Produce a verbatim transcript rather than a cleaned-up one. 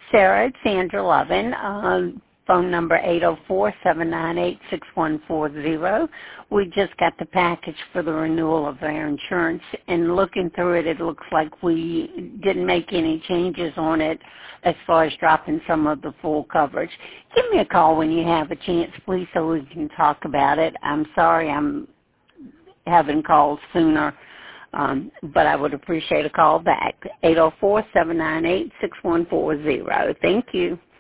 Sarah, it's Sandra Lovin. Um, phone number eight oh four, seven nine eight, six one four zero. We just got the package for the renewal of our insurance, and looking through it, it looks like we didn't make any changes on it as far as dropping some of the full coverage. Give me a call when you have a chance, please, so we can talk about it. I'm sorry I'm having calls sooner, um, but I would appreciate a call back. eight oh four, seven nine eight, six one four zero. Thank you.